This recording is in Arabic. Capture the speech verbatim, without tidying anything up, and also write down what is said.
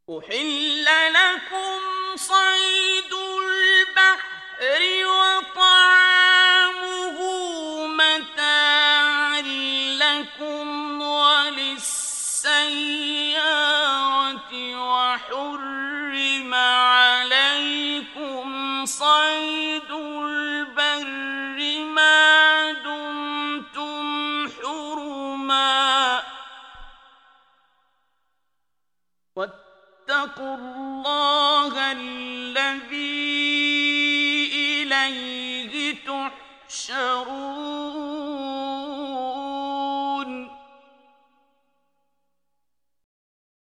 أحل لكم صيد البحر وطعامه متاعا لكم وللسيارة وحرم عليكم صيد البر ما دمتم حرما واتقوا الله الذي